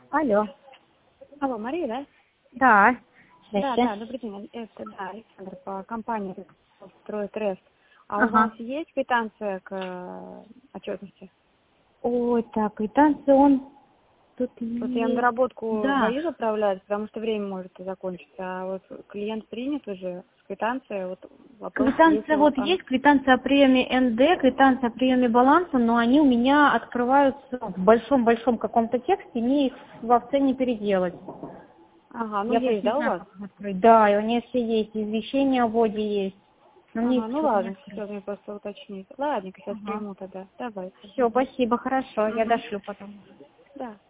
Алло. Алло, Мария, да? Да. Да, добрый день. Это, да, Александр, по компании «Стройтрест». А у Ага. вас есть квитанция к отчетности? Ой, так, квитанция он тут Просто я на есть. доработку Да. боюсь отправлять, потому что время может закончиться. А вот клиент принят уже с квитанцией. Вот вопрос, если Квитанция вот он... есть, квитанция о приеме НД, квитанция о приеме баланса, но они у меня открываются в большом-большом каком-то тексте, мне их в Авце не переделать. Ага, ну Я просто есть, не да, у знаю, вас? как их открыть. Да, и у меня все есть, извещения о вводе есть. Но мне Ага, их ну что-то не ладно, открыть. все, мне просто уточнить. Ладненько, сейчас Ага. приму тогда. Давайте. Все, спасибо, хорошо, я Угу. дошлю потом. Да.